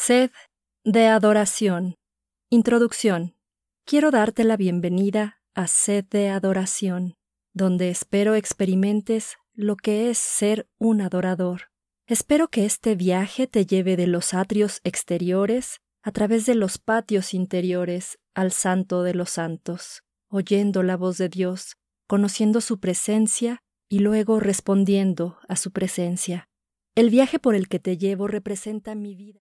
Sed de adoración. Introducción. Quiero darte la bienvenida a Sed de adoración, donde espero experimentes lo que es ser un adorador. Espero que este viaje te lleve de los atrios exteriores a través de los patios interiores al Santo de los Santos, oyendo la voz de Dios, conociendo su presencia y luego respondiendo a su presencia. El viaje por el que te llevo representa mi vida.